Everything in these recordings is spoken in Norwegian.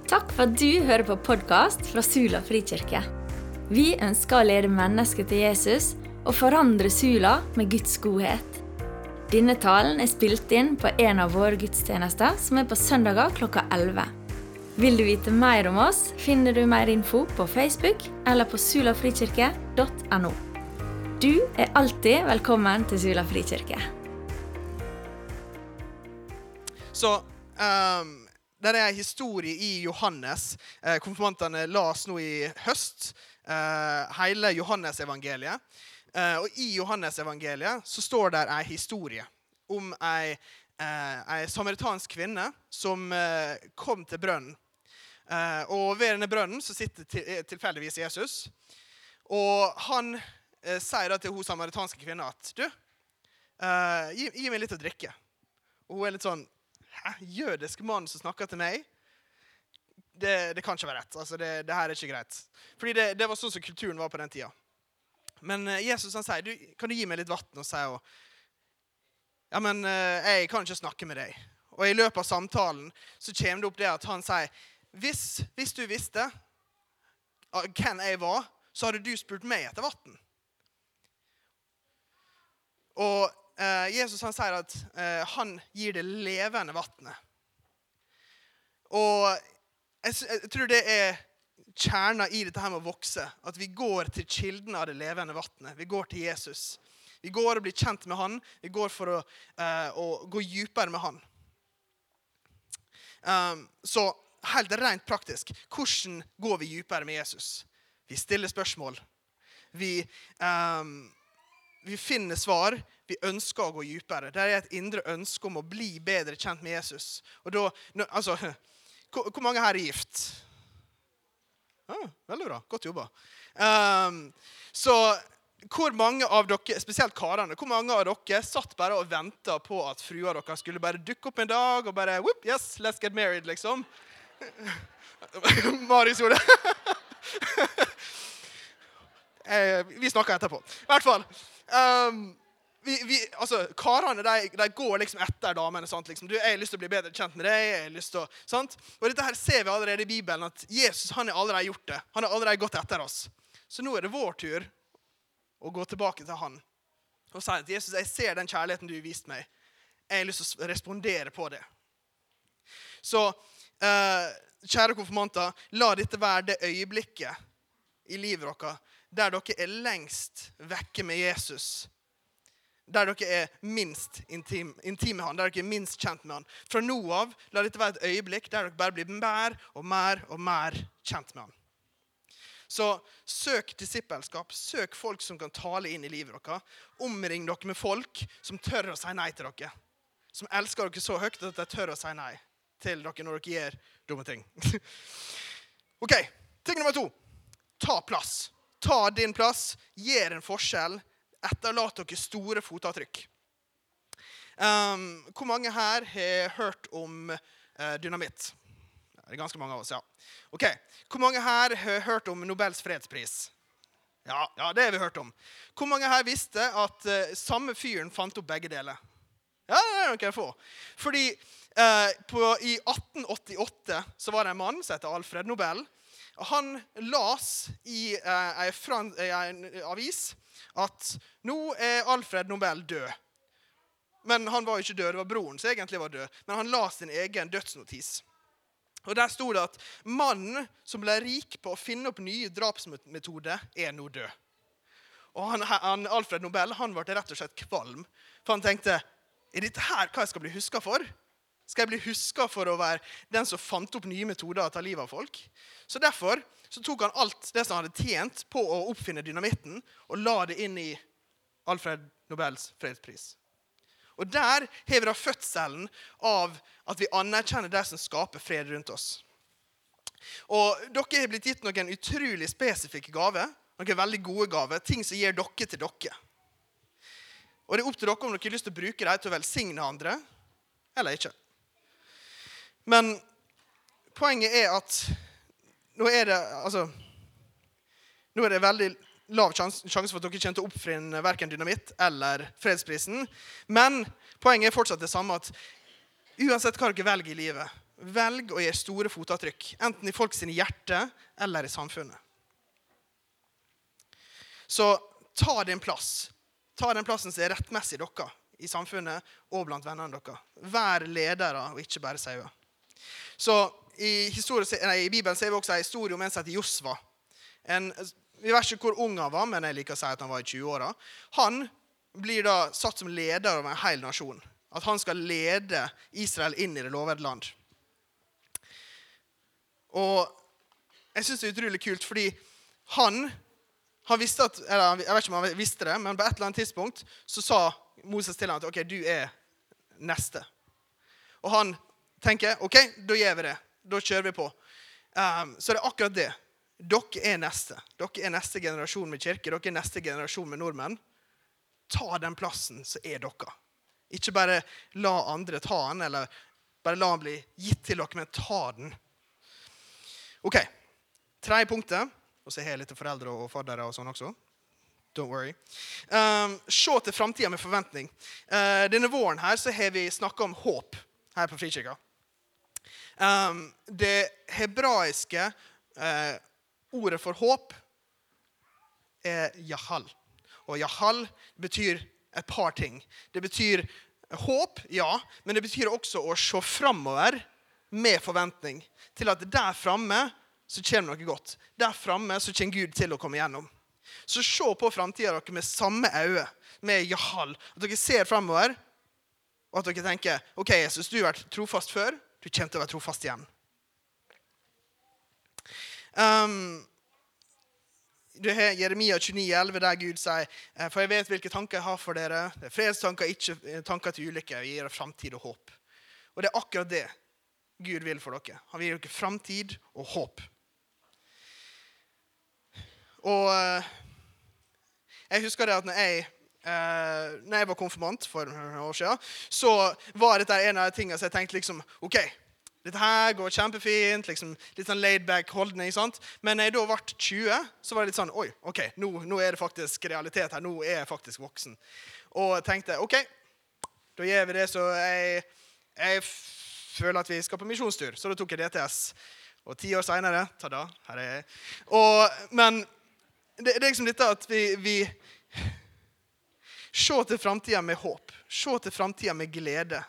Takk for at du hører på podcast fra Sula Frikirke. Vi ønsker å lede mennesker til Jesus og forandre Sula med Guds godhet. Denne talen spilt inn på en av våre gudstjenester som på søndager klokka 11. Vil du vite mer om oss, finner du mer info på Facebook eller på sulafrikirke.no. Du alltid velkommen til Sula Frikirke. Så det en historie i Johannes. Konfirmantene las nå i høst hele Johannes-evangeliet. Og i Johannes-evangeliet så står der en historie om en samaritansk kvinne som kom til brønnen. Og ved denne brønnen så sitter tilfeldigvis Jesus. Og han sier da til hun samaritanske kvinne at du, gi meg litt å drikke. Og hun litt sånn, jødisk mann som snakker til meg, det kan ikke være rett. Altså det her ikke greit. Fordi det var sånn som kulturen var på den tiden. Men Jesus han sier, kan du gi meg litt vatten? Og sier hun, ja, men jeg kan ikke snakke med deg. Og i løpet av samtalen så kommer det opp det at han sier, hvis du visste hvem jeg var, så hadde du spurt meg etter vatten. Og Jesus han sier at han gir det levende vattnet. Og jeg tror det kjernen i dette her med å vokse, at vi går til kilden av det levende vattnet. Vi går til Jesus. Vi går og blir kjent med han. Vi går for å gå dypere med han. Så helt rent praktisk, hvordan går vi dypere med Jesus? Vi stiller spørsmål. Vi finner svar. Vi ønsker å gå dypere. Det et indre ønske om å bli bedre kjent med Jesus. Og da, altså, hvor mange her gift? Veldig bra, godt jobbet. Så hvor mange av dere, spesielt karene, hvor mange av dere satt bare og ventet på at frua dere skulle bare dukke opp en dag og bare, whoop, yes, let's get married, liksom. Marius gjorde det. Vi snakker etterpå. I hvert fall, altså, karene, de går liksom etter damene, sant? Liksom, jeg har lyst til å bli bedre kjent med deg, jeg har lyst til å, sant? Og dette her ser vi allerede i Bibelen, at Jesus, han har allerede gjort det. Han har allerede gått etter oss. Så nå det vår tur å gå tilbake til han. Og si at Jesus, jeg ser den kjærligheten du har vist meg. Jeg har lyst til å respondere på det. Så, kjære konfirmanter, la dette være det øyeblikket i livet dere, der dere lengst vekke med Jesus, der dere minst intim med han, der dere minst kjent med han. Fra nå av, la dette være et øyeblikk der dere bare blir mer og mer og mer kjent med han. Så søk disippelskap, søk folk som kan tale inn i livet dere, omring dere med folk som tør å si nei til dere, som elsker dere så høyt at de tør å si nei til dere når dere gjør dumme ting. Ok, ting nummer 2. Ta plass. Ta din plass, gjør en forskjell, etterlat dere store fotavtrykk. Hvor mange her har hørt om dynamitt? Det ganske mange av oss, ja. Ok, hvor mange her har hørt om Nobels fredspris? Ja, det har vi hørt om. Hvor mange her visste at samme fyren fant opp begge deler? Ja, det er noe få. Fordi i 1888 så var det en mann som heter Alfred Nobel. Han las i en avis at nå Alfred Nobel død. Men han var jo ikke død, det var broren som egentlig var død. Men han las sin egen dødsnotis. Og der stod det at mannen som ble rik på å finne opp nye drapsmetoder nå død. Og Alfred Nobel, han ble rett og slett kvalm. For han tenkte, dette her hva jeg skal bli husket for? Skal jeg bli husket for å være den som fant opp nye metoder å ta livet av folk? Så derfor så tok han alt det som han hadde tjent på å oppfinne dynamitten, og la det inn i Alfred Nobels fredspris. Og der har vi da fødselen av at vi anerkjenner det som skaper fred rundt oss. Og dere har blitt gitt noen utrolig spesifikke gaver, noen veldig gode gaver, ting som gir dere til dere. Og det opp til dere om dere har lyst til å bruke det til å velsigne andre, eller ikke. Men poenget at nå det veldig lav sjanse for at dere kommer til å oppfinne hverken dynamitt eller fredsprisen. Men poenget fortsatt det samme, at uansett hva dere velger i livet, velg å gjøre store fotavtrykk, enten i folk sine hjerte eller i samfunnet. Så ta din plass. Ta den plassen som er rettmessig dere i samfunnet og blant vennene dere. Vær ledere og ikke bare sauer. Så i Bibelen ser vi også en historie om en som heter Josva. Vi vet ikke hvor ung han var, men jeg liker å si at han var i 20-åra. Han blir da satt som leder av en hel nasjon. At han skal lede Israel inn i det lovede land. Og jeg synes det er utrolig kult, fordi han visste at, eller jeg vet ikke om han visste det, men på et eller annet tidspunkt så sa Moses til han at ok, du er neste. Og han tenker, ok, da gjør vi det. Da kjører vi på. Så det er akkurat det. Dere er neste. Dere er neste generasjon med kirke. Dere er neste generasjon med nordmenn. Ta den plassen så er dere. Ikke bare la andre ta den, eller bare la den bli gitt til dere, men ta den. Ok, 3 punkter. Og så har jeg litt foreldre og faddere og sånn også. Don't worry. Se til fremtiden med forventning. Denne våren her så har vi snakket om håp her på Frikirka. Det hebraiske ordet for håp er jahal. Og jahal betyr et par ting. Det betyr håp, ja, men det betyr også å se fremover med forventning til at der fremme så kommer noe godt. Der fremme så kommer Gud til å komme igjennom. Så se på fremtiden dere med samme øye, med jahal. At dere ser fremover, og at dere tenker, ok, Jesus, du har vært trofast før, du kommer til å være trofast igjen. Du har Jeremia 29,11 der Gud sier, for jeg vet hvilke tanker jeg har for dere. Det er fredstanker, ikke tanker til ulykke. Jeg gir dere fremtid og håp. Og det er akkurat det Gud vil for dere. Han vil gi dere fremtid og håp. Og jeg husker det at når jeg var konfirmant for noen år siden, så var dette en av de tingene som jeg tenkte liksom, ok, dette her går kjempefint, liksom, litt sånn laid-back holdning, sant? Men når jeg da ble 20, så var det litt sånn, oi, ok, nå er det faktisk realitet her, nå er jeg faktisk voksen. Og jeg tenkte, ok, da gjør vi det, så jeg føler at vi skal på misjonstur, så da tok jeg DTS. Og 10 år senere, tada, her er jeg. Men det er liksom dette at vi se til fremtiden med håp. Se til fremtiden med glede.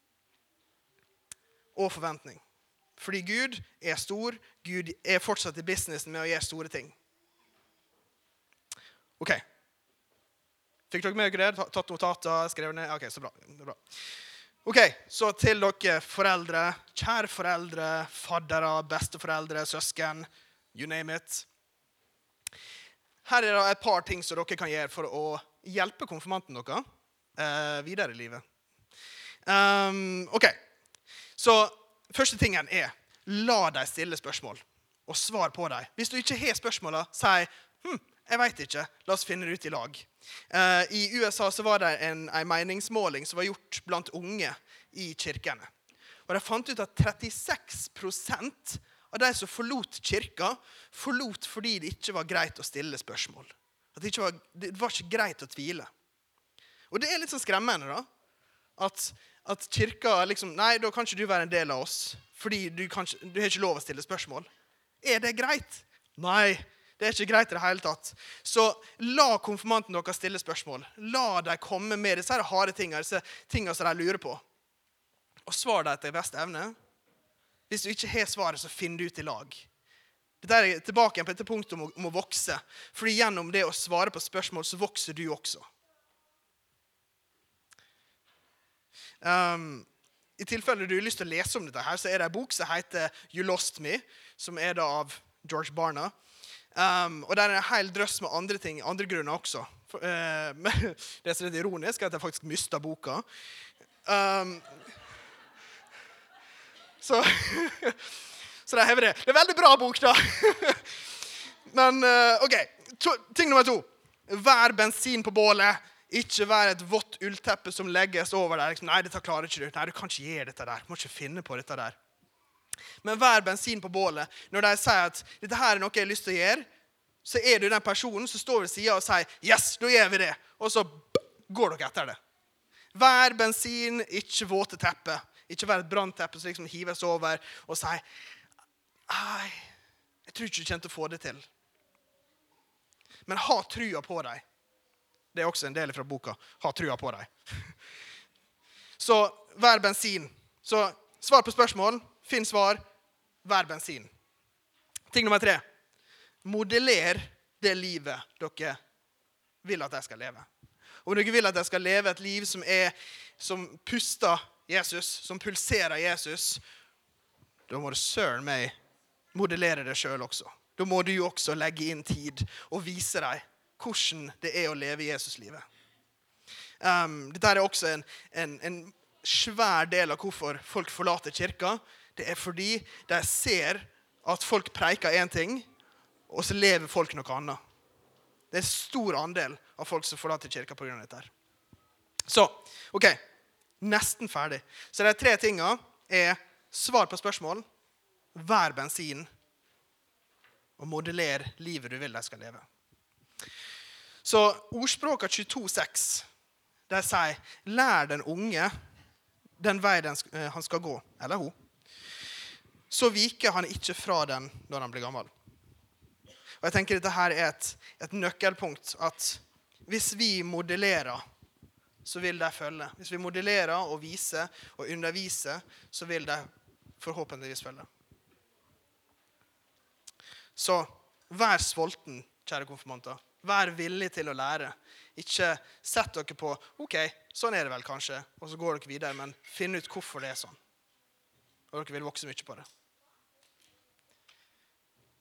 Og forventning. Fordi Gud er stor. Gud er fortsatt i businessen med å gjøre store ting. Ok. Fikk dere med dere det? Tatt notater, skrevet ned? Ok, så bra. Det er bra. Ok, så til dere foreldre, kjære foreldre, faddere, besteforeldre, søsken, you name it. Her er det et par ting som dere kan gjøre for å hjelpe konfirmanten dere videre i livet. Ok, så første tingen er, la deg stille spørsmål og svar på dem. Hvis du ikke har spørsmålene, si, jeg vet ikke, la oss finne det ut i lag. I USA så var det en meningsmåling som var gjort blant unge i kirkene. Og de fant ut at 36% av de som forlot kirka, forlot fordi det ikke var greit å stille spørsmål. At det var ikke greit å tvile. Og det er litt sånn skremmende da, at kirka liksom, nei, da kan ikke du være en del av oss, fordi du har ikke lov å stille spørsmål. Er det greit? Nei, det er ikke greit i det hele tatt. Så la konfirmanten dere stille spørsmål. La dem komme med disse harde tingene, disse tingene som de lurer på. Og svar dem etter beste evne. Hvis du ikke har svaret, så finn det ut i lag. Dette er tilbake på dette punktet om å vokse. Fordi gjennom det å svare på spørsmål, så vokser du også. I tilfelle du har lyst til å lese om dette her, så er det en bok som heter You Lost Me, som er da av George Barna. Og det er en hel drøss med andre ting, andre grunner også. Det som er litt ironisk er at jeg faktisk mistet boka. Så det er det. Det er veldig bra bok da. Men ok, ting nummer 2. Vær bensin på bålet. Ikke vær et vått ullteppe som legges over der. Nei, dette klarer ikke du. Nei, du kan ikke gjøre dette der. Du må ikke finne på dette der. Men vær bensin på bålet. Når de sier at dette her er noe jeg har lyst til å gjøre, så er du den personen som står ved siden og sier, yes, da gjør vi det. Og så går dere etter det. Vær bensin, ikke våte teppe. Ikke være et brannteppe som liksom hives over og sier, «Nei, jeg tror ikke du kommer til å få det til.» Men ha trua på deg. Det er også en del fra boka. Ha trua på deg. Så vær bensin. Så svar på spørsmål, finn svar, vær bensin. Ting nummer 3. Modeller det livet dere vil at jeg skal leve. Og om dere vil at jeg skal leve et liv som puster Jesus, som pulserer Jesus, da må du søren meg modellere det selv også. Da må du jo også legge inn tid og vise deg hvordan det er å leve Jesus-livet. Dette er også en svær del av hvorfor folk forlater kirka. Det er fordi de ser at folk preiker en ting, og så lever folk noe annet. Det er en stor andel av folk som forlater kirka på grunn av dette. Så, ok, nesten ferdig. Så de 3 tingene er svar på spørsmål, vær bensin, og modeller livet du vil de skal leve. Så ordspråket 22,6, der sier, lær den unge den vei han skal gå, eller hun. Så viker han ikke fra den når han blir gammel. Og jeg tenker dette her er et nøkkelpunkt, at hvis vi modellerer, så vil de følge. Hvis vi modellerer og viser og underviser, så vil de forhåpentligvis følge. Så vær sulten, kjære konfirmanter. Vær villig til å lære. Ikke sett dere på, ok, sånn er det vel kanskje, og så går dere videre, men finn ut hvorfor det er sånn. Og dere vil vokse mye på det.